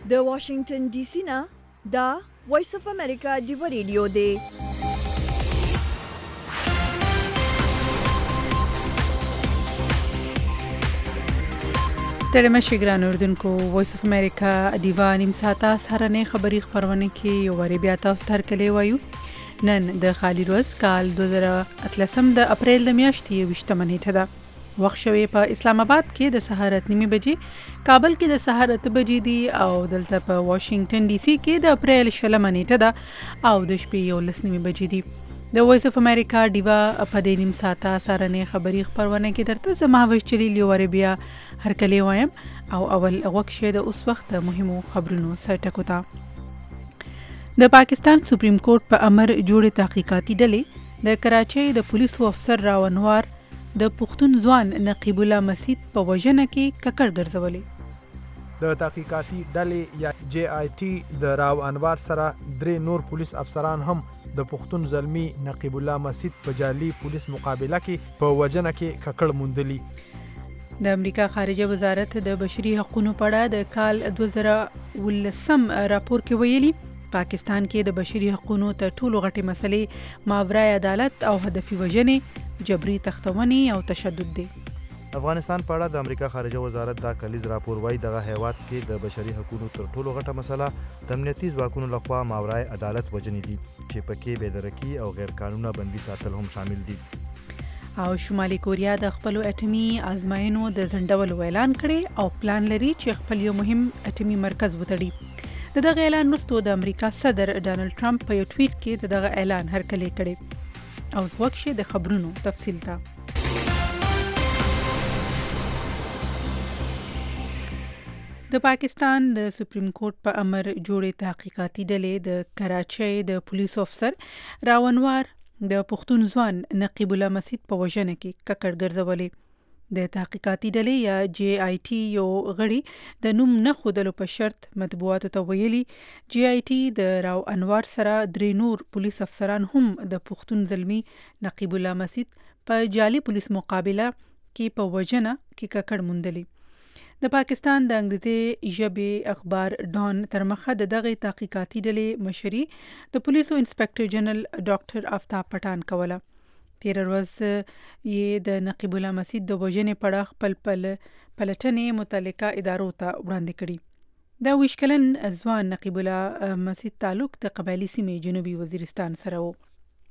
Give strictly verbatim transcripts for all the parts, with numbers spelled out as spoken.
د واشنگټن ډي سي نه دا وایس اف امریکا ډیو ریډیو دی. ستړي مشي ګران اردوونکو، وایس اف امریکا ډیوا نیم ساعته سهارنۍ خبري خپرونه کې یو واری بیا تاسو ته هرکلی وایو. نن د خالي ورځ کال دوه زره اتلسم د اپریل د میاشتې یوویشتمه نیټه ده. وخت شوی په اسلام آباد کې د سهار اته نیمې بجې، کابل کې د سهار اته بجې دي او دلته په واشنگټن ډي سي کې د اپریل شلمه نیټه ده او د شپې یولس نیمې بجې دي. د وایس اف امریکا ډیوا په دې نیم ساعته سهارنۍ خبري خپرونه کې درته زه مهوش جلیل یو واری بیا هرکلی وایم او اول غوږ شه د اوس وخت د مهمو خبرونو سر ټکو ته. د پاکستان سپریم کورټ په امر جوړې تحقیقاتي ډلې د کراچۍ د پولیسو افسر راو انوار د پښتون ځوان نقیب الله مسید په وژنه کې ککړ ګرځولې. د تحقیقاتي ډلې یا جی آی ټي د راو انوار سره درې نور پولیس افسران هم د پښتون زلمی نقیب الله مسید په جعلي پولیس مقابله کې په وژنه کې ککړ موندلي. د امریکا خارجه وزارت د بشري حقوقو په اړه د کال دوه زره ولسم راپور کې ویلي پاکستان کې د بشري حقوقو تر ټولو غټې مسلې ماورای عدالت او هدفي وژنې، جبري تختونې او تشدد دی. افغانستان په اړه د امریکا خارجه وزارت دا کلیز راپور وایي دغه هیواد کې د بشري حقوقو تر ټولو غټه مسله د امنیتي ځواکونو لخوا ماورای عدالت وژنې دي چې پکې بېدرکي او غیر قانونه بندي ساتل هم شامل دي. او شمالي کوریا د خپلو اټومي ازمایښتونو د ځنډولو اعلان کړی او پلان لري چې خپل یو مهم اټومي مرکز وتړي. د دغه اعلان وروسته د امریکا صدر ډانلډ ټرمپ په یو ټویټ کې د دغه اعلان هرکلی کړی. او وخت شه د خبرونو تفصیل ته. د پاکستان د سپریم کورټ په امر جوړې تحقیقاتي ډلې د کراچۍ د پولیسو افسر راو انوار د پښتون ځوان نقیب الله مسید په وژنه کې ککړ ګرځولې. د تحقیقاتي ډلې یا جی آی ټي یو غړي د نوم نه ښودلو په شرط مطبوعاتو ته ویلي جی آی ټي د راو انوار سره درې نور پولیس افسران هم د پښتون زلمی نقیب الله مسید په جعلي پولیس مقابله کې په وژنه کې ککړ موندلي. د پاکستان د انګریزي ژبې اخبار ډان تر مخه د دغه تحقیقاتي ډلې مشري د پولیسو انسپکټر جنرال ډاکټر آفتاب پټان کوله. تیر ورځ یې د نقیب الله مسید د وژنې په اړه خپل پل پلټنې متعلقه ادارو ته وړاندې کړي. د ویش کلن ځوان نقیب الله مسید تعلق د قبایلي سیمې جنوبي وزیرستان سره و.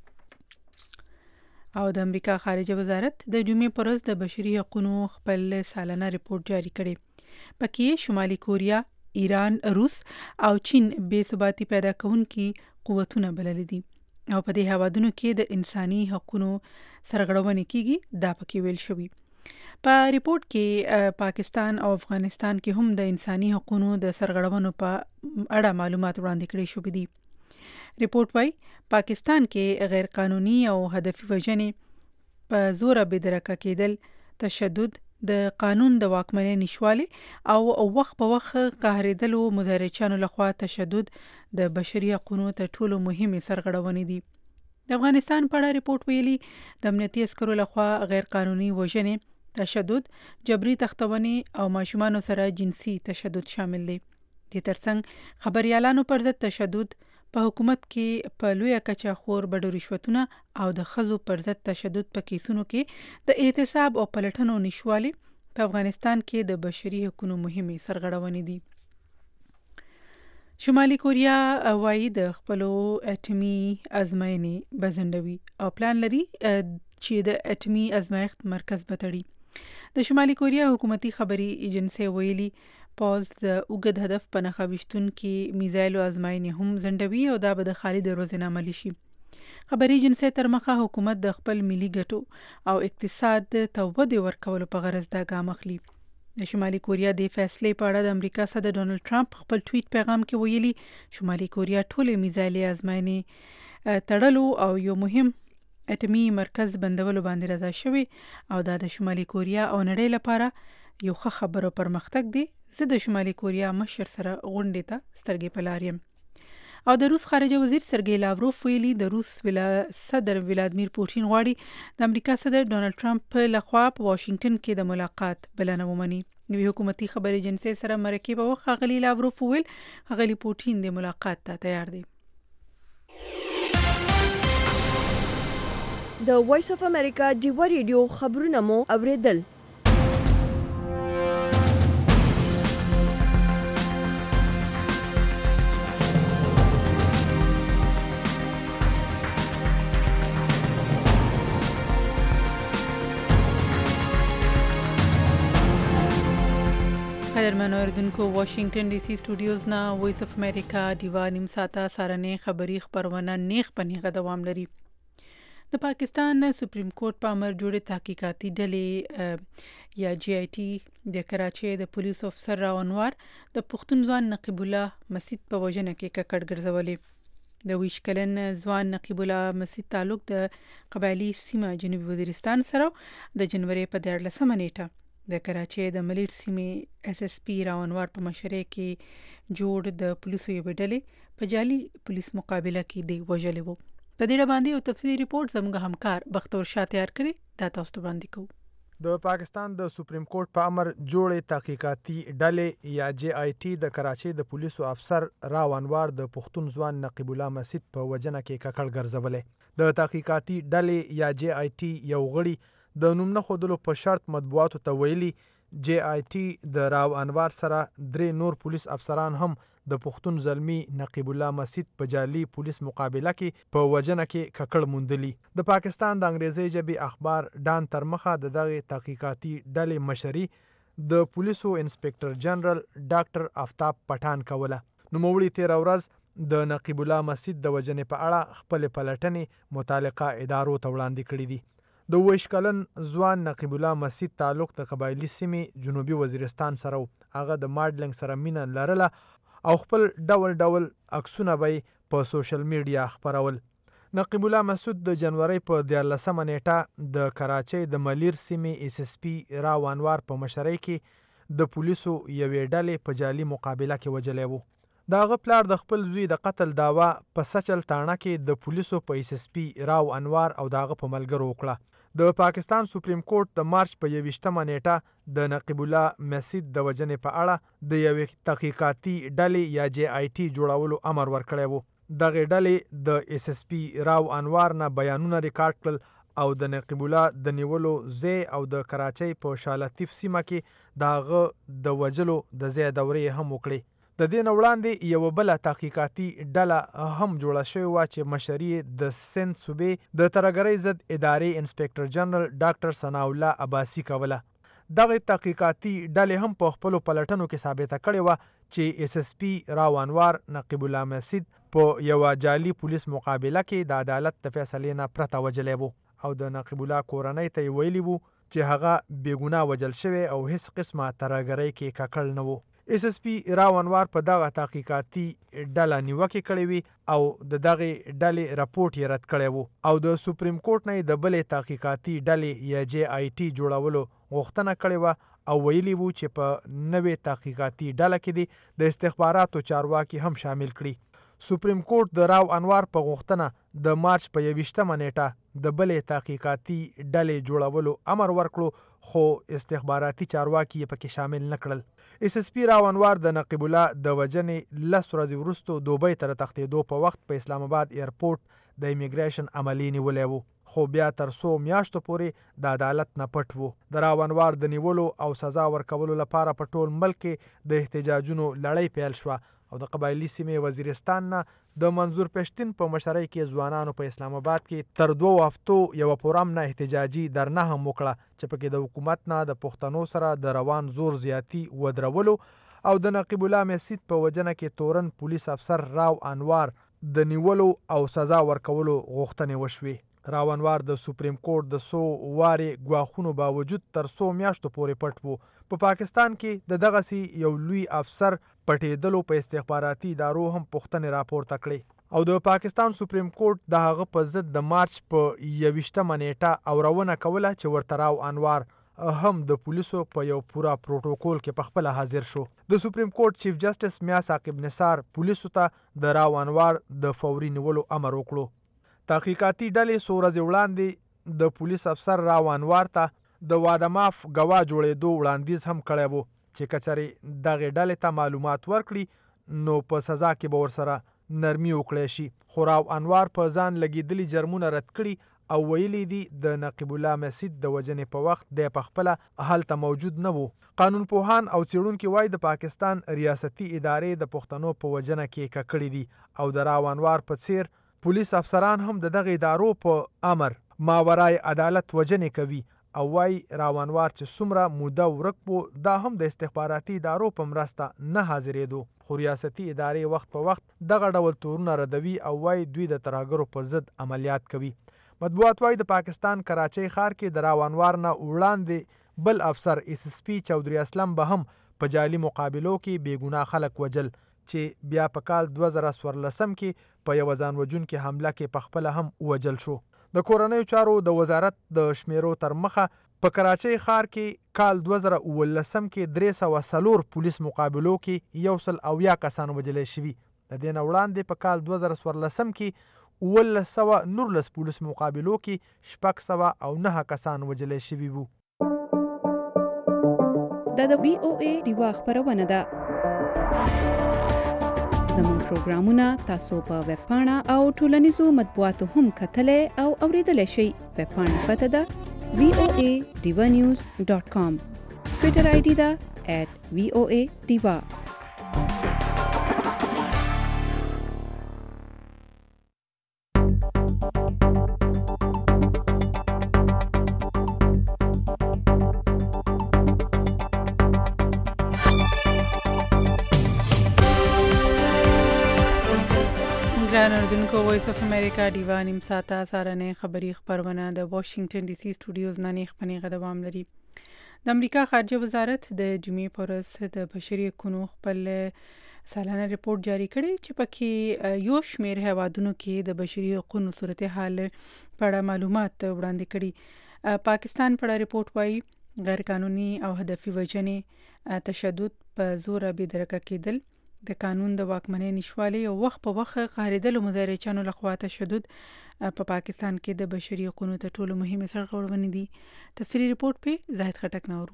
او د امریکا خارجه وزارت د جمعې پر ورځ د بشري حقوقو خپل سالانه ریپورت جاری کړی. پکې شمالي کوریا، ایران، روس او چین بې ثباتي پیدا کوونکي قوتونه بللي دي او په دې هوادونو کې د انساني حقوقو سرغړونې کیږي دا پکې ویل شوی. په ریپورت کې پاکستان او افغانستان کې هم د انساني حقوقو د سرغړونو په اړه معلومات وړاندې کړي شوي دي. ریپورت وايي پاکستان کې غیر قانوني او هدفي وژنې، په زوره بېدرکه کېدل، تشدد، د قانون د واکمنۍ نشوالی او وخت په وخت قهرېدلو مظاهرچیانو لخوا تشدد د بشري حقوقو تر ټولو مهمې سرغړونې دي. د افغانستان په اړه ریپورت ویلي د امنیتي عسکرو لخوا غیر قانوني وژنې، تشدد، جبري تختونې او ماشومانو سره جنسي تشدد شامل دي. دې ترڅنګ خبريالانو پر ضد تشدد، په حکومت کې په لویه کچه خور بډو رشوتونه او د ښځو پر ضد تشدد په کیسونو کې د احتساب او پلټنو نشوالي په افغانستان کې د بشري حقوقو مهمې سرغړونې دي. شمالي کوریا وایي د خپلو اټومي ازمایښتونې به ځنډوي او پلان لري چې د اټومي ازمایښت مرکز به تړي. د شمالي کوریا حکومتي خبري ایجنسۍ ویلي پوز د اوږد هدف په نښه ویشتونکي میزایلو ازمایښتنې هم ځنډوي او دا به د خالي دروازې نه عملي شي. خبري ایجنسۍ تر مخه حکومت د خپل ملي ګټو او اقتصاد ته ودې ورکولو په غرض دا ګام اخلي. د شمالي کوریا د فیصلې په اړه د امریکا صدر ډانلډ ټرمپ خپل ټویټ پیغام کې ویلي شمالي کوریا ټولې میزایلي ازمایښتنې تړلو او یو مهم اټومي مرکز بندولو باندې رضا شوی او دا د شمالي کوریا او نړۍ لپاره یو ښه خبر او پرمختګ دی. زه د شمالي کوریا مشر سره غونډې ته سترګې په لار یم. او د روس خارجه وزیر سرګی لاوروف ویلي د روس ولا صدر ولادمیر پوټین غواړي د امریکا صدر ډانلډ ټرمپ لخوا په واشنگټن کې د ملاقات بلنه ومني. نوی حکومتي خبري ایجنسۍ سره مرکې په وخت ښاغلي لاوروف وویل ښاغلي پوټین د ملاقات ته تیار دی. د وایس اف امریکا ډیوا ریډیو خبرونه مو اوریدل. قدرمن اوریدونکو واشنگټن ډي سي سټوډیوز نه وایس اف امریکا ډیوا نیم ساعته سارنې خبری خبرونه نیغ پنیغه دوام لري. د پاکستان سپریم کورټ په امر جوړې تحقیقاتي ډلې یا جی آی ټي د کراچۍ د پولیس افسر راو انوار د پښتون ځوان نقیب الله مسید په وژنه کې ککړ ګرځولې. د ویش کلن ځوان نقیب الله مسید تعلق د قبایلی سیمه جنوبي وزیرستان سره د جنوري په دیارلسمه نیټه د کراچۍ د ملیر سیمې اس اس پی راو انوار په مشرۍ کې جوړ د پولیسو یو ډلې په جعلي پولیس مقابله کې دی وژلې وو. په دې باندې یو تفصیلی ریپورت زموږ همکار بختور شاه تیار کړی دا تاسو ته وړاندې کوو. د پاکستان د سپریم کورټ په امر جوړې تحقیقاتي ډلې یا جی آی ټي د کراچۍ د پولیسو افسر راو انوار د پښتون ځوان نقیب الله مسید په وژنه کې ککړ ګرځولې. د تحقیقاتي ډلې یا جی آی ټي یو غړي د نوم نه خودلو په شرط مطبوعاتو ته ویلي جی آی ټي د راو انوار سره درې نور پولیس افسران هم د پښتون زلمی نقیب الله مسید په جعلي پولیس مقابله کې په وژنه کې ککړ موندلي. د پاکستان د انګریزي ژبې اخبار ډان تر مخه د دغه تحقیقاتي ډلې مشري د پولیسو انسپکټر جنرال ډاکټر آفتاب پټان کوله. نوموړي تیر ورځ د نقیب الله مسید د وژنې په اړه خپل پلټنې متعلقه ادارو ته وړاندې کړې دي. د ویش کلن ځوان نقیب الله مسید تعلق د قبایلی سیمې جنوبي وزیرستان سره و. هغه د ماډلینګ سره مینه لرله او خپل ډول ډول عکسونه به په سوشل میډیا خپرول. نقیب الله مسعود د جنوري په دیارلسمه نیټه د کراچۍ د ملیر سیمې اس اس پی راو انوار په مشرۍ کې د پولیسو یوې ډلې په جعلي مقابله کې وژلی و. د هغه پلار د خپل زوی د قتل دعوه په سچل تاڼه کې د پولیسو په اس اس پی راو انوار او د هغه په ملګرو وکړه. د پاکستان سپریم کورټ د مارچ په یویشتمه نیټه د نقیب الله مسید د وژنې په اړه د یوې تحقیقاتي ډلې یا جی آی ټي جوړولو امر ورکړی و. دغه ډلې د اس اس پی راو انوار نه بیانونه ریکارډ کړل او د نقیب الله د نیولو ځای او د کراچۍ په شاه لطیف سیمه کې د هغه د وژلو د ځای دورې هم وکړې. د دې نه وړاندې یوه بله تحقیقاتي ډله هم جوړه شوې وه چې مشري د سند صوبې د ترهګرۍ ضد ادارې انسپکټر جنرال ډاکټر ثناء الله عباسي کوله. دغه تحقیقاتي ډلې هم په خپلو پلټنو کې ثابته کړې وه چې اس اس پی راو انوار نقیب الله مسید په یوه جعلي پولیس مقابله کې د عدالت د فیصلې نه پرته وژلی و او د نقیب الله کورنۍ ته یې ویلي وو چې هغه بېګناه وژل شوی او هیڅ قسمه ترهګرۍ کې ککړ نه و. اس اس پی راو انوار په دغه تحقیقاتي ډله نیوکې کړې وي او د دغه ډلې راپورټ یې رد کړی و او د سپریم کورټ نه د بلې تحقیقاتي ډلې یا جی آی ټي جوړولو غوښتنه کړې وه او ویلي وو چې په نوې تحقیقاتي ډله کې دي د استخباراتو چارواکي هم شامل کړي. سپریم کورټ د راو انوار په غوښتنه د مارچ په یویشتمه نیټه د بلې تحقیقاتي ډلې جوړولو امر ورکړو خو استخباراتي چارواکي یې پکې شامل نه کړل. اس اس پی راو انوار د نقیب الله د وژنې لس ورځې وروسته دوبۍ ته د تښتېدو په وخت په اسلام آباد ایرپورټ د امیګریشن عملي نیولی و خو بیا تر څو میاشتو پورې د عدالت نه پټ و. د راو انوار د نیولو او سزا ورکولو لپاره په ټول ملک کې د احتجاجونو لړۍ پیل شوه او د قبایلی سیمې وزیرستان نه د منظور پښتین په مشرۍ کې ځوانانو په اسلام آباد کې تر دوو هفتو یوه پرامنه احتجاجي درنه هم وکړه چې پکې د حکومت نه د پښتنو سره د روان زور زیاتی ودرولو او د نقیب الله مسید په وژنه کې تورن پولیس افسر راو انوار د نیولو او سزا ورکولو غوښتنې وشوې. راو انوار د سپریم کورټ د څو وارې ګواښونو باوجود تر څو میاشتو پورې پټ و. په پاکستان کې د دغسې یو لوی افسر پټېدلو په استخباراتي ادارو هم پوښتنې راپورته کړې او د پاکستان سپریم کورټ د هغه په ضد د مارچ په یویشتمه نیټه اورونه کوله چې ورته راو انوار هم د پولیسو په یو پوره پروتوکول کې پخپله حاضر شو. د سپریم کورټ چیف جسټس میا ثاقب نثار پولیسو ته د راو انوار د فوري نیولو امر وکړو. تحقیقاتي ډلې څو ورځې وړاندې د پولیس افسر راو انوار ته د واده ماف ګواه جوړېدو وړاندیز هم کړی و چې کچرې دغې ډلې ته معلومات ورکړي نو په سزا کې به ورسره نرمي وکړی شي. خو راو انوار په ځان لګېدلي جرمونه رد کړي او ویلي دي د نقیب الله مسید د وژنې په وخت دی پخپله هلته موجود نه و. قانون پوهان او څېړونکي وایي د پاکستان ریاستي ادارې د پښتنو په وژنه کې ککړې دي او د راو انوار په څیر پولیس افسران هم د دغې ادارو په امر ماورای عدالت وژنې کوي او وایي راو انوار چې څومره موده ورک و دا هم د استخباراتي ادارو په مرسته نه حاضرېدو. خو ریاستي ادارې وخت په وخت دغه ډول تورونه ردوي او وایي دوی د ترهګرو په ضد عملیات کوي. مطبوعات وایي د پاکستان کراچۍ ښار کې د راو انوار نه وړاندې بل افسر ایس اس پی چودھری اسلم به هم په جعلي مقابلو کې بېګناه خلک وجل چې بیا په کال دوه زره څوارلسم کې په یوه ځان وژونکې حمله کې پخپله هم ووجل شو. د کورنیو چارو د وزارت د شمیرو تر مخه په کراچۍ ښار کې کال دوه زره اوولسم کې درې سوه څلور پولیس مقابلو کې یو سل اویا کسان وژلی شوي. د دې نه وړاندې په کال دوه زره څوارلسم کې اوولس سوه نورلس پولیس مقابلو کې شپږ سوه او نهه کسان وژلی شوي وو. دا د وی او ای ډیوا خپرونه ده. زموږ پروګرامونه تاسو په ویب پاڼه او ټولنیزو مطبوعاتو هم کتلی او اوریدلی شئ. ویب پاڼه پته ده وی او ای ډیوا نیوز ډاټ کام. ټویټر آی ډي ده ایټ وی او ای ډیوا. ګران اردوونکو وایس اف امریکا ډیوا نیم ساعته سهارنۍ خبري خپرونه د واشنگټن ډي سي سټوډیوز نه نیغ پنیغه دوام لري. د امریکا خارجه وزارت د جمعې په ورځ د بشري حقوقو خپل سالانه ریپورت جاری کړی چې پکې یو شمېر هیوادونو کې د بشري حقوقو صورتحال په اړه معلومات وړاندې کړي. پاکستان په اړه ریپورت وایي غیر قانوني او هدفي وژنې، تشدد په زور بې درکه کېدل، د قانون د واکمنۍ نشوالي او وخت په وخت قهرېدلو مدرچانو لخوا تشدد په پاکستان کې د بشري حقوقو تر ټولو مهمې سرغړونې دي. تفصیلي ریپورت په زاهد خټک نورو.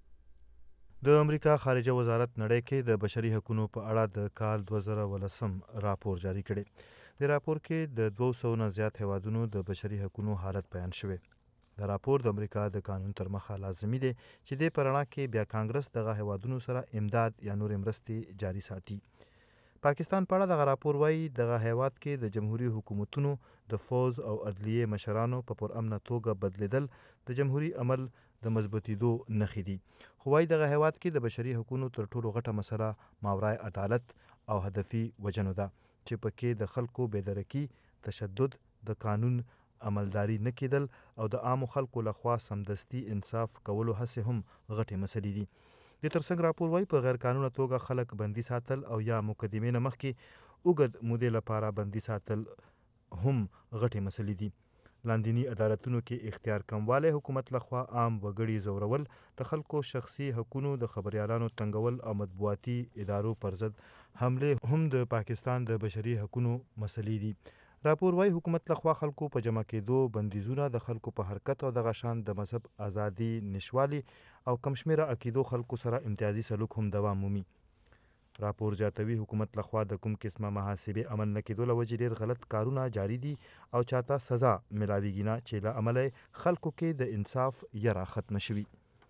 د امریکا خارجه وزارت نړۍ کې د بشري حقوقو په اړه د کال دوه زره ولسم راپور جاری کړی. د راپور کې د دوه سوو نه زیات هیوادونو د بشري حقوقو حالت بیان شوی. د راپور د امریکا د قانون تر مخه لازمي دی چې د پرڼا کې بیا کانګرس دغه هیوادونو سره امداد یا نور مرستې جاری ساتي. پاکستان په اړه دغه راپور وایي دغه هیواد کې د جمهوریت حکومتونو د فوز او عدلیې مشرانو په پرامنه توګه بدلیدل د جمهوریت عمل د مضبوطیدو نښې دي. خو وایي دغه هیواد کې د بشري حقوقو تر ټولو غټه مسله ماورای عدالت او هدفي وژنو ده چې پکې د خلکو بېدرکي، تشدد، د قانون عملداري نه کېدل او د عامو خلکو لخوا سمدستي انصاف کولو هڅې هم غټې مسلې دي. د ترڅنګ راپور وایي په غیر قانونه توګه خلک بندي ساتل او یا مقدمې نه مخکې اوږد مودې لپاره بندي ساتل هم غټې مسلې دي. لاندینی عدالتونو کې اختیار کموالی، حکومت لخوا عام وګړي زورول، د خلکو شخصي حقوقو د خبريالانو تنګول او مطبوعاتي ادارو پر ضد حمله هم د پاکستان د بشري حقوقو مسلې دي. راپور وايي حکومت لخوا خلکو په جمع کېدو بندیزونه، د خلکو په حرکت او دغه شان د مذهب ازادي نشوالي او کم شمېره عقیدو خلکو سره امتیازي سلوک هم دوام مومي. راپور زیاتوي حکومت لخوا د کوم قسمه محاسبې عمل نه کېدو له وجې ډېر غلط کارونه جاري دي او چاته سزا ملاویږي نه چې له امله خلکو کې د انصاف یره ختمه شوي.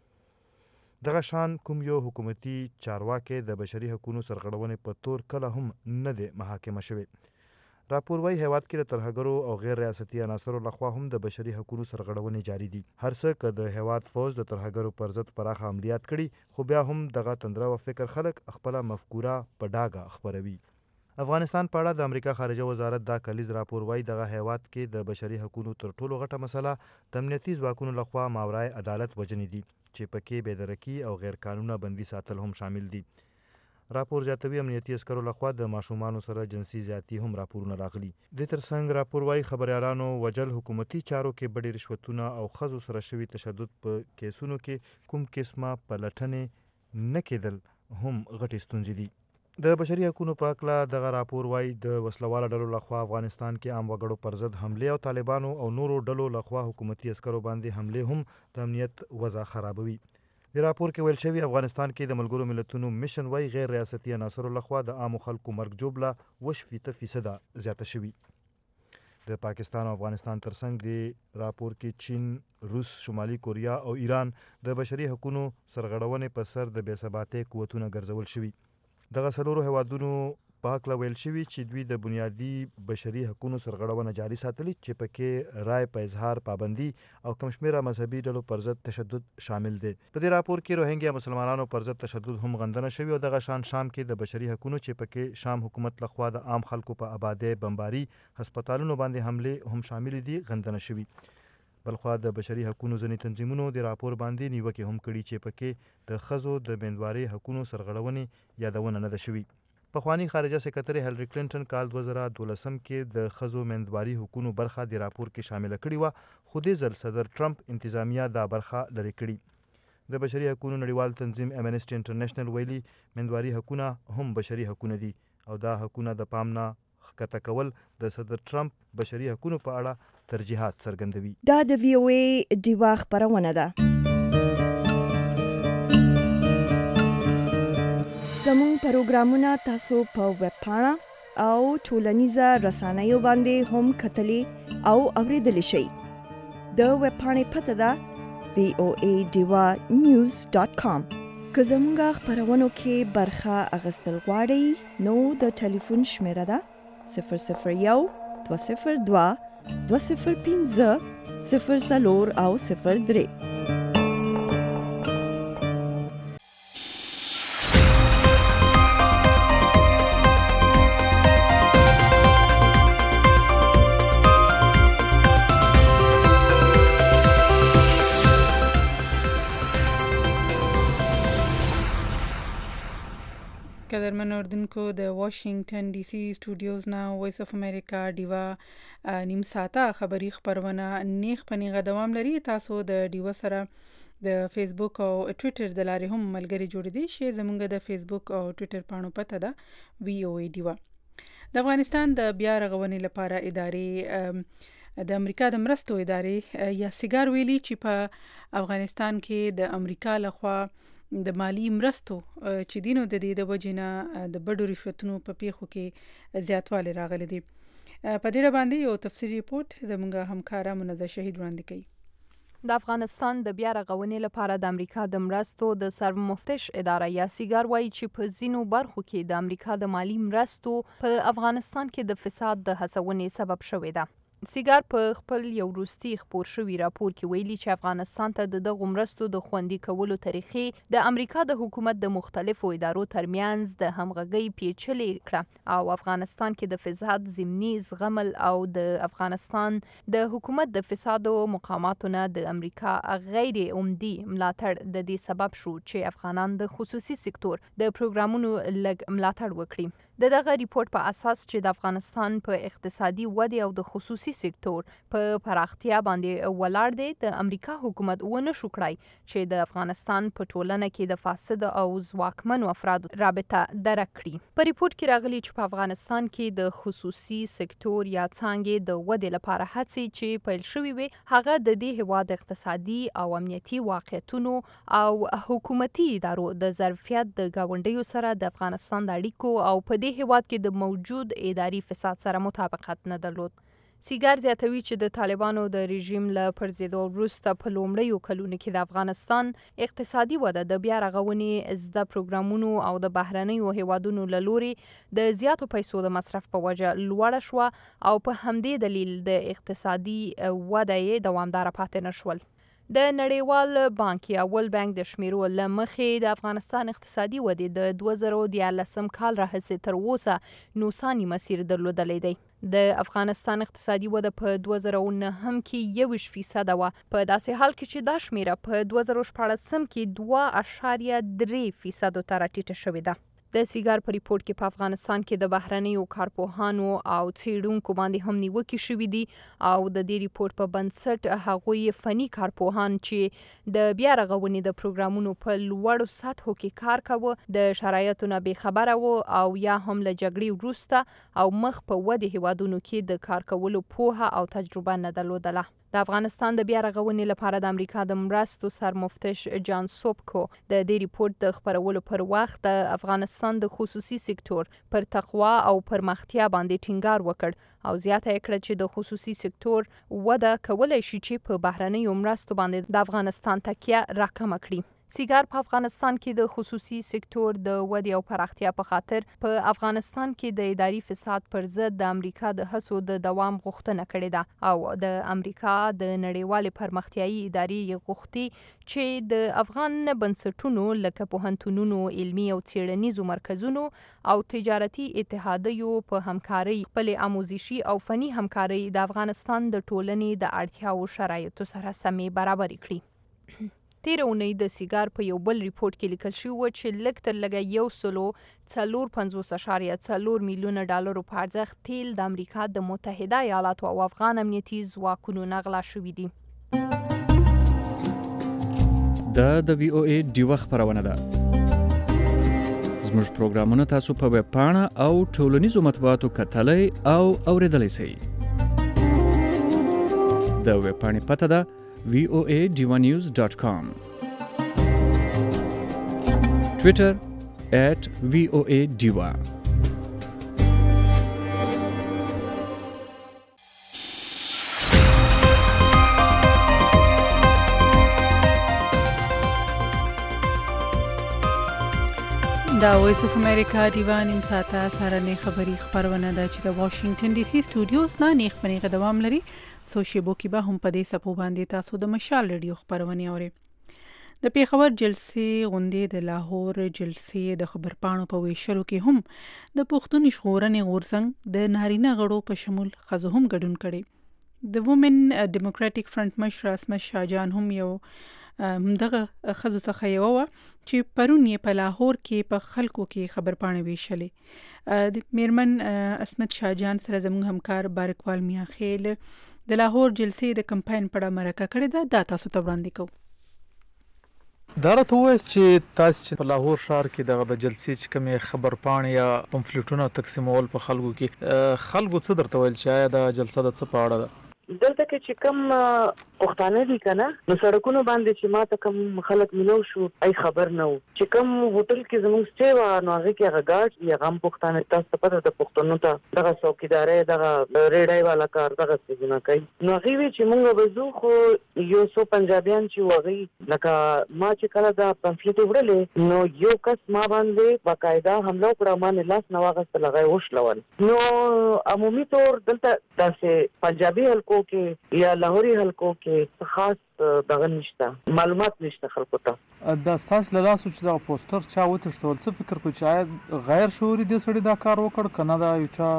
دغه شان کوم یو حکومتي چارواکي د بشري حقوقو سرغړونې په تور کله هم نه دی محاکمه شوی. راپور وايي هیواد کې د ترهګرو او غیر ریاستي عناصرو لخوا هم د بشري حقوقو سرغړونې جاري دي. هر څه که د هیواد فوج د ترهګرو پر ضد پراخه عملیات کړي، خو بیا هم دغه تندره او فکر خلک خپله مفکوره په ډاګه خپروي. افغانستان په اړه د امریکا خارجه وزارت دا کلیز راپور وايي دغه هیواد کې د بشري حقوقو تر ټولو غټه مسله د امنیتي ځواکونو لخوا ماورای عدالت وژنې دي چې پکې بېدرکي او غیر قانونه بندي ساتل هم شامل دي. راپور زیاتوي امنیتي عسکرو لخوا د ماشومانو سره جنسي زیاتی هم راپورونه راغلي. د ترڅنګ راپور وايي خبريالانو وجل، حکومتي چارو کې بډې رشوتونه او ښځو سره شوي تشدد په کیسونو کې کوم قسمه پلټنې نه کېدل هم غټې ستونزې دي. د بشري حقوقو په اړه دغه راپور وايي د وسلواله ډلو لخوا افغانستان کې عام وګړو پر ضد حمله او طالبانو او نورو ډلو لخوا حکومتي عسکرو باندې حمله هم د امنیت وضع خرابوي. د راپور کې ویل شوي افغانستان کې د ملګرو ملتونو میشن وای غیر ریاستي عناصرو لخوا د عامو خلکو مرګ جوړه اووه شپېته فیصده زیاته شوي. د پاکستان او افغانستان ترڅنګ د راپور کې چین، روس، شمالي کوریا او ایران د بشري حقوقو سرغړونې په سر د بې ثباتۍ قوتونه ګرځول شوي. دغه څلورو هیوادونو په هکله ویل شوي چې دوی د بنیادي بشري حقوقو سرغړونه جاري ساتلي چې پکې رای په اظهار پابندي او کم شمېره مذهبي ډلو پر ضد تشدد شامل دی. په دې راپور کې روهینګیا مسلمانانو پر ضد تشدد هم غندنه شوي او دغه شان شام کې د بشري حقوقو چې پکې شام حکومت لخوا د عام خلکو په آبادی، بمباري، هسپتالونو باندې حمله هم شامل دي غندنه شوي. بلخوا د بشري حقوقو ځینې تنظیمونو د راپور باندې نیوکې هم کړي چې پکې د ښځو د میندوارۍ حقوقو سرغړونې یادونه نه ده شوي. پخوانی خارجه سکرټري هیلري کلینټن کال دوه زره دولسم کې د ښځو میندواري حقوقو برخه د راپور کې شامله کړې وه، خو دې ځل صدر ټرمپ انتظامیه دا برخه لرې کړي. د بشري حقوقو نړیوال تنظیم امنسټي انټرنیشنل ویلي میندواري حقوقونه هم بشري حقوقونه دي او دا حقوقونه د پام نه ښکته کول د صدر ټرمپ بشري حقوقو په اړه ترجیحات څرګندوي. دا د وی او ای ډیوا خبرونه ده. زموږ پروګرامونه تاسو په ویب پاڼه او ټولنیزه رسنیو باندې هم کتلی او اوریدلی شئ. د ویب پاڼې پته ده وی او ای ډیوا نیوز ډاټ کام. که زموږ خبرونو کې برخه اخیستل غواړئ نو د ټلیفون شمیره ده صفر صفر یو دوه صفر دوه دوه صفر پنځه صفر څلور او صفر درې. قدرمن اوردونکو د واشنگټن ډي سي سټوډیوز نه وایس اف امریکا ډیوا نیم ساعته خبری خبرونه نیخ پنیغه دوام لري. تاسو د ډیوا سره د فیسبوک او ټوئیټر د لارې هم ملګری جوړ دي شي. زمونږ د فیسبوک او ټوئیټر پاڼو پته ده وی او ای ډیوا. د افغانستان د بیا رغونې لپاره ادارې د امریکا د مرستو ادارې یا سیګار ویلي چې په افغانستان کې د امریکا لخوا د مالی مرستو چې دینو د دې د وجنه د بډو رشوتونو په پیښو کې زیاتوالی راغلی دی. په دې باندې یو تفصیلي ریپورت زموږ همکاره منزه شهید وړاندې کوي. د افغانستان د بیا رغونې لپاره د امریکا د مرستو د سرمفتش اداره یا سیګار وایي چې په ځینو برخو کې د امریکا د مالی مرستو په افغانستان کې د فساد د هڅونې سبب شوې ده. سیګار په خپل یو وروستي خپور شوي راپور کې ویلي چې افغانستان ته د دغو مرستو د خوندي کولو طریقې د امریکا د حکومت د مختلفو ادارو ترمنځ د همغږۍ پیچلې کړه او افغانستان کې د فساد ضمني زغمل او د افغانستان د حکومت د فسادو مقاماتو نه د امریکا غیر عمدي ملاتړ د دې سبب شو چې افغانان د خصوصي سکتور د پروګرامونو لږ ملاتړ وکړي. د دغه ریپورت په اساس چې د افغانستان په اقتصادي ودې او د خصوصي سکتور په پراختیا باندې ولاړ دی، د امریکا حکومت ونه شو کړای چې د افغانستان په ټولنه کې د فاسد او ځواکمنو افرادو رابطه درک کړي. په ریپورت کې راغلي چې په افغانستان کې د خصوصي سکتور یا څانګې د ودې لپاره هڅې چې پیل شوې وي هغه د دې هیواد اقتصادي او امنیتي واقعیتونو او حکومتي ادارو د ظرفیت د ګاونډیو سره د افغانستان د اړیکو او په دې هیواد کې د موجود اداري فساد سره مطابقت نه درلود. سیګار زیاتوي چې د طالبانو د رژیم له پرځېدو وروسته په لومړیو کلونو کې د افغانستان اقتصادي وده د بیا رغونې زده پروګرامونو او د بهرنیو هیوادونو له لورې د زیاتو پیسو د مصرف په وجه لوړه شوه او په همدې دلیل د اقتصادي وده یې دوامداره پاتې نه شول. د نړیوال بانک یا ورلد بانک د شمیرو له مخې د افغانستان اقتصادي ودې د دوه زره دیارلسم کال راهیسې تر اوسه نوساني مسیر درلودلی دی. د افغانستان اقتصادي وده په دوه زره نهم کې یوویشت فیصده وه، په داسې حال کې چې دا شمیره په دوه زره شپاړسم کې دوه اعشاریه درې فیصدو ته راټیټه شوې ده. د سیګار په ریپورت کې په افغانستان کې د بهرنیو کارپوهانو او څېړونکو باندې هم نیوکې شوې دي او د دې ریپورت په بنسټ هغوی فني کارپوهان چې د بیا رغونې د پروګرامونو په لوړو سطحو کې کار کاوه د شرایطو نه بې خبره وو او یا هم له جګړې وروسته او مخ په ودې هیوادونو کې د کار کولو پوهه او تجربه نه درلودله. د افغانستان د بیا رغونې لپاره د امریکا د مرستو سرمفتش جان سوبکو د دې ریپورت د خبرولو پر وخت د افغانستان د خصوصي سکتور پر تقوا او پرمختیا باندې ټینګار وکړ او زیاته یې کړه چې د خصوصي سکتور وده کولای شي چې په بهرنیو مرستو باندې د افغانستان تکیه راکمه کړي. سیګار په افغانستان کې د خصوصي سکتور د ودې او پراختیا په خاطر په افغانستان کې د اداري فساد پر ضد د امریکا د هڅو د دوام غوښتنه کړې ده او د امریکا د نړیوالې پرمختیایي ادارې غوښتي چې د افغان بنسټونو لکه پوهنتونونو، علمي او څیړنیزو مرکزونو او تجارتي اتحادیو په همکارۍ خپلې آموزشي او فني همکارۍ د افغانستان د ټولنې د اړتیاو شرایطو سره سمې برابرې کړي. تیر اونۍ د سیګار په یو بل ریپورت کې لیکل شوی و چې لږ تر لږه یو سلو څلور پنځوس اشاریه څلور میلیونه ډالرو په ارزښت تیل د امریکا د متحده ایالاتو او افغان امنیتي ځواکونو نه غلا شوي دي. دا د وی او ای ډیوه خپرونه ده. زموږ پروګرامونه تاسو په ویب پاڼه او ټولنیزو مطبوعاتو کتلای او اوریدلای شئ. د ویب پاڼې پته ده وی او ای ډیوه نیوز ډاٹ کام. ټویټر ایٹ وی او ای ډیوه. دا وایس اف امریکا ډیوه نیم ساعته سهارنۍ خبري خبرونه ده چې د واشنگټن ډي سي سټوډیوز نه نیخ پنیغه دوام لري. سو شیبو کې به هم په دې سپو باندې تاسو د مشال ریډیو خبرونه اورئ. د پیښور جلسې غونډې د لاهور جلسې د خبرپاڼو په ویشلو کې هم د پښتون ژغورنې غورځنګ د نارینه غړو په شمول ښځو هم ګډون کړی. د وومن ډیموکراټک فرنٹ مشر اسمت شاهجان هم یو همدغه ښځو څخه یوه وه چې پرون یې په لاهور کې په خلکو کې خبرپاڼې ویشلې. د میرمن اسمت شاهجان سره زموږ همکار بارکوال میاخیل د لاهور جلسې د کمپاین په اړه مرکه کړې ده. دا تاسو ته وړاندې کوو. دا راته ووایاست چې تاسو چې په لاهور ښار کې دغه د جلسې چې کومې خبرپاڼې یا پمفلیټونه تقسیمول په خلکو کې خلکو څه درته ویل چې آیا دا جلسه د څه په اړه ده؟ دلته کې چې کوم پښتانه دي کنه نو سړکونو باندې چې ماته کوم خلک ملو شو ای خبر نه و چې کوم هوټل کې زموږ سټې و نو هغه کې هغه ګاډ یا غم پښتانه تاسو پته د پښتنو ته دغه څوکیداري دغه ریډای والا کار دغه څه نه کوي نو هغه وی چې موږ وځو خو یو څو پنجابیان چې وغي لکه ما چې کله دا پمفلیټ وړلې نو یو کس ما باندې باقاعده حمله کړه ما نه لاس نه واغسته لغای وشلول نو عمومي طور دلته داسې پنجابي هلکو کې یا لاهوري هلکو کې خاص دغه نشته معلومات نشته خلکو ته. دا ستاسو له لاسو چې دا پوسټر چا وتښتول څه فکر کوي چې غیر شعوري دې سړي دا کار وکړ کنه دا یو چا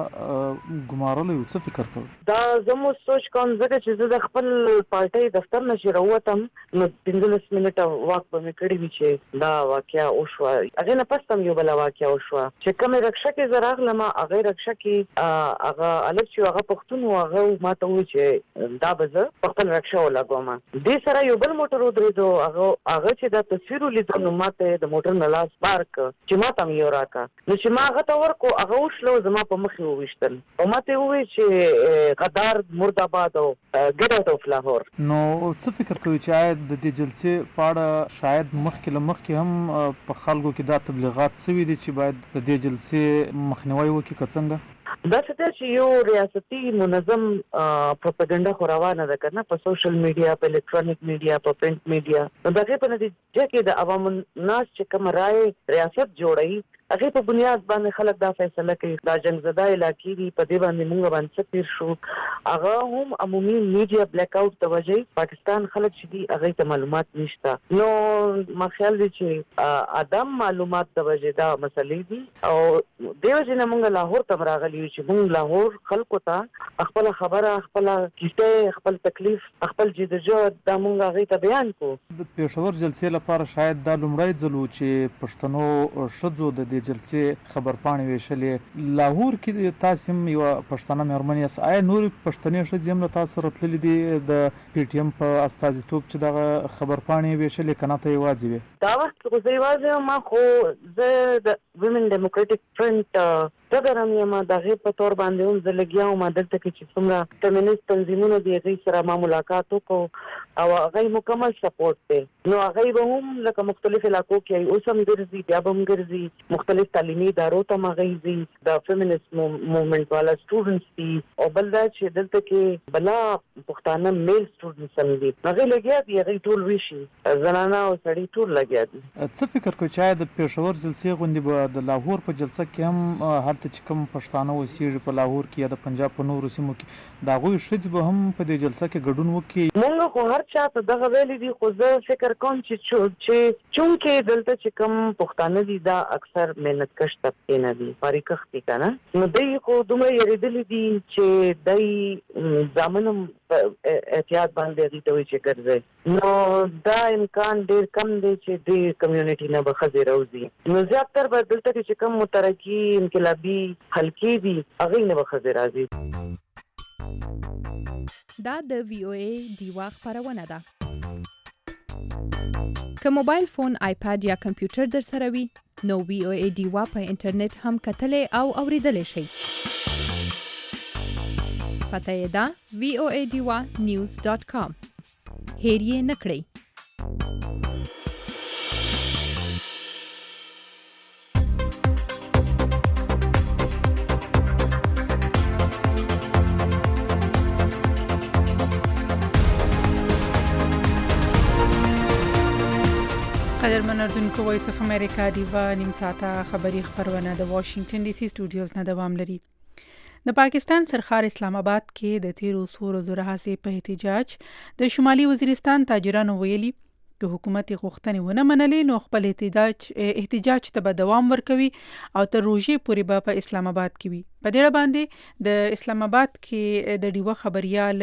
ګمارلی و څه فکر کوي؟ دا زمو سوچ کوم ځکه چې زه د خپل پارټۍ دفتر نه چې راووتم نو پنځلس منټه واک به مې کړی وي چې دا واقعه وشوه هغې نه پس هم یو بله واقعه وشوه چې کومې رکشه کې زه راغلم هغې رکشه کې هغه هلک چې هغه پښتون و هغه ما ته وویل چې دا به زه په خپل رکشه ولګوم. دې سره یو بل موټر ودرېدو هغه هغه چې دا تصویر ولیدو نو ماته د موټر نه لاس بار کړ چې ما ته هم یو راکړه نو چې ما هغه ته ورکړو هغه وشلو زما په مخ یې وویشتل او ما ته یې وویل چې غدار مرداباد او ګیټ اوټ اف لاهور. نو څه فکر کوي چې آیا د دې جلسې په اړه شاید مخکې له مخکې هم په خلکو کې دا تبلیغات سوي دي چې باید د دې جلسې مخنیوی وکړي که څنګه؟ دا څه چې یو ریاستي منظم پروپاګاندا خو روانه ده کنه په سوشل میډیا په الکترونیک میډیا په پرنٹ میډیا نو دغه په نتیجه کې د عوام الناس چې کوم رائے ریاست جوړي هغه په بنیاد باندې خلک دا فیصله کوي دا جنگ زده علاقې دي په دې باندې موږ باندې تیر شو هغه هم عمومي میډیا بلیک اوټ د وجې پاکستان خلک چې دي هغه ته معلومات نشته نو ما خیال دي چې ادم معلومات د وجې دا مسلې دي او دیو جن موږ لاهور ته راغلي چې موږ لاهور خلکو ته خپل خبره خپل کیسه خپل تکلیف خپل جدوجہد دا موږ هغه ته بیان کو. د پیښور جلسې لپاره شاید دا لومړی ځل و چې پښتنو ښځو د جلسې خبرپاڼې ویشلې لاهور کې تاسو هم یو پښتنه مېرمن یاست آیا نورې پښتنې ښځې هم له تاسو سره تللې دي د پی ټي ایم په استازیتوب چې دغه خبرپاڼې ویشلې که نه ته یوازې وې؟ دا وخت خو زه یوازې ما خو زه د وومن ډیموکراټک فرنټ صدر هم یم د هغې په تور باندې هم زه لګیا وم دلته کې چې څومره فیمینیست تنظیمونه دي هغوی سره ما ملاقات وکړو او هغوی مکمل سپورټ دی نو هغوی به هم لکه مختلف علاقو کې اوس هم ګرځي بیا به هم ګرځي مختلف تعلیمي ادارو ته هم هغوی ځي د فیمینیست موومنټ والا سټوډنټس دي او بل دا چې دلته کې بلا پښتانه میل سټوډنټس هم دي هغوی لګیا دي هغوی ټول ویشي زنانه او سړي ټول لګیا دي. څه فکر کوئ چې آیا د پېښور جلسې غوندې به د لاهور په جلسه کې هم هلته چې کوم پښتانه اوسېږي په لاهور کې یا د پنجاب په نورو سیمو کې د هغوی ښځې به هم په دې جلسه کې ګډون وکړي؟ مونږ خو هر چا ته دغه ویلي دي خو زه فکر کوم چې چې چونکې دلته چې کوم پښتانه دي دا اکثر محنتکش طبقې نه دي فارغ دي که نه نو دوی خو دومره یېرېدلي دي چې دوی زامن هم احتیاط باندې هغوی ته وایي چې ګرځئ نو دا امکان ډېر کم دی چې دې کمیونټي نه به ښځې راوځي نو زیاتر به دلته کې چې کوم مترقي انقلابي حلقې دي هغوی نه به ښځې راځي. دا د وی او ای ډیوا خپرونه ده. که موبایل فون، آیپاد یا کمپیوټر در سره وي نو وی او ای ډیوا په انټرنیټ هم کتلی او اوریدلی شئ. پته یې ده وی او ای ډیوا نیوز ډاټ کام. هیر یې نه کړئ. قدرمن اردوونکو وایس اف امریکا ډیوا نیم ساعته خبری خبرونه د واشنگټن ډي سي سټوډیوز نه دوام لري. د پاکستان سرخار اسلام آباد کې د تیرو څو ورځو راهیسې په احتجاج د شمالي وزیرستان تاجرانو ویلي که حکومت غوښتنې ونه منلې نو خپل احتجاج احتجاج ته به دوام ورکوي او تر روژې پورې به په اسلام آباد کې وي. په دې اړه باندې د اسلام آباد کې د ډیوا خبریال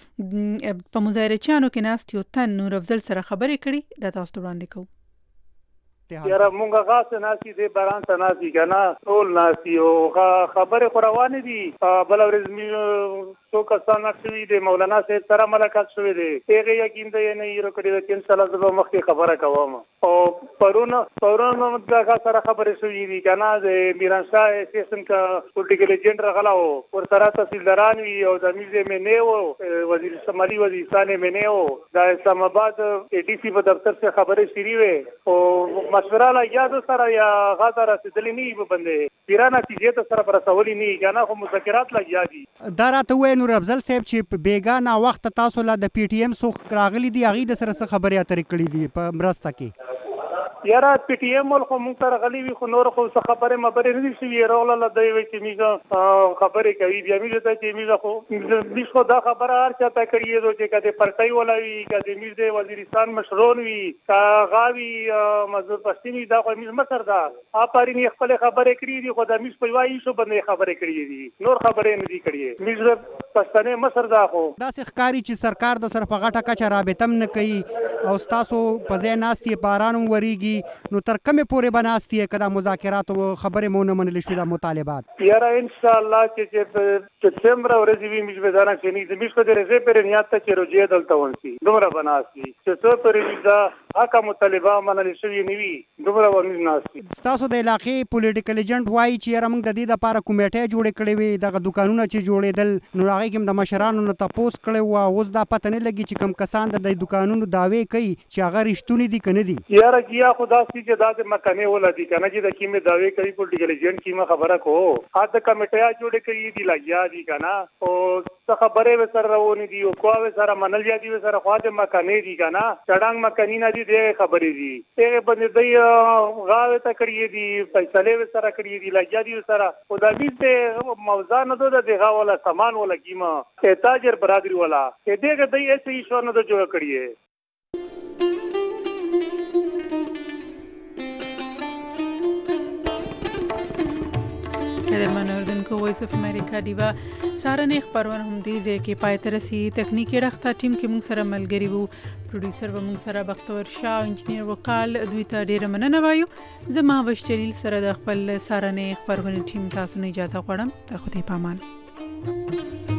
په مظاهرچیانو کې ناست یو تن نور افضل سره خبرې کړي دا تاسو ته وړاندې کوو. یاره مونږه غاڅ ناسي دې باران ته ناسي که نه ټول ناسي او خبرې خو روانې دي. بله ورځ مې څو کسان شوي د مولانا صاحب سره ملاقات شوی دی هغې یقین دی نه ایرو کړي ده چې انشاءالله زه به مخکې خبره کوم او پرون پرون دغه سره خبرې شوي دي که نه د میرانشاه اسټیشن که پولیټیکل ایجنټ راغلی و ورسره تحصیلداران وي او د امیر ځای مې نه و وزیر شمالي وزیرستان یې مې نه و د اسلام آباد اے ډي سي په دفتر څخه خبرې شروع وې او مشوره لا یاد سره یا غاړه رسېدلې نه وي بندې پیرا نتیجې ته سره رسولې نه که نه خو مذاکرات لګیا دي. دا راته ووایه نور افضل صاحب چې بېګا ناوخته تاسو لا د پی ټي ایم څوک راغلي دي هغوی د سره څه خبرې اترې کړي دي په مرسته کې؟ یاره پی ټي ایم ول خو مونږ ته راغلي وي خو نور خو څه خبرې مبرې نه دي شوي راغله دی وایي چې موږ خبرې کوي بیا موږ ته چې موږ خو موږ خو دا خبره هر چا ته کړې ده چې که د پرچۍ والا وي که د موږ د وزیرستان مشرون وي که هغه وي مزدور پښتون وي دا خو موږ مشر ده آفرین یې خپلې خبرې کړي دي خو د موږ په یوه ایشو باندې یې خبرې کړي دي نور خبرې نه دي کړي. موږ پښتنې مشر ده خو داسې ښکاري چې سرکار د سره په غټه کچه رابطه هم نه کوي او ستاسو په ځای ناست یې باران هم ورېږي نو تر کومې پورې به ناست یې که دا مذاکرات او خبرې مو ونه منلې شوې دا مطالبات؟ یاره انشاءالله چې چې څومره ورځې وي موږ به دا نه کښېني موږ خو د رضې پورې نیت ته چې روجې دلته ونسي دومره به ناست وي چې څو پورې موږ دا حقه مطالبه منلې شوې نه وي دومره به موږ ناست وي. ستاسو د علاقې پولیټیکل ایجنټ وایي چې یاره موږ د دې دپاره کمیټۍ جوړې کړې وې دغه دوکانونه چې جوړېدل نو هغې کې هم د مشرانو نه تپوس کړی و اوس دا پته نه لګي چې کوم کسان د دې دوکانونو دعوې کوي چې هغه رښتونې دي که نه دي؟ یاره جیا خو داسې چې دا د مکانې وله دي که نه چې د کومې دعوې کوي پولیټیکل ایجنټ کیمه خبره کو هغه د کمیټیا جوړې کړي دي لګیا دي که نه او څه خبرې به سره روانې دي او کوه به سره منل یا دي به سره خوا د مکانې دي که نه چړانګ مکاني نه دي دغې خبرې دي هغې باندې دوی غاوې ته کړي دي فیصلې به سره کړي دي لګیا دي سره خو دا بیس د موضوع نه ده د دغه والا سامان والا کیمه تاجر برادری والا دغه دوی ایسه ایشو نه ده جوړه کړي. قدرمن اردوونکو وایس اف امریکا ډیوا سارنې خبرونه هم دې ځای کې پای ته رسي. تکنیکي رخته ټیم کې موږ سره ملګري وو پروډیوسر به موږ سره بختور شاه انجینیر وکال دوی ته ډېره مننه وایو. زه مهوش جلیل سره د خپل سارنې خبرونه ټیم تاسو نه اجازه غواړم. د خدای په امان.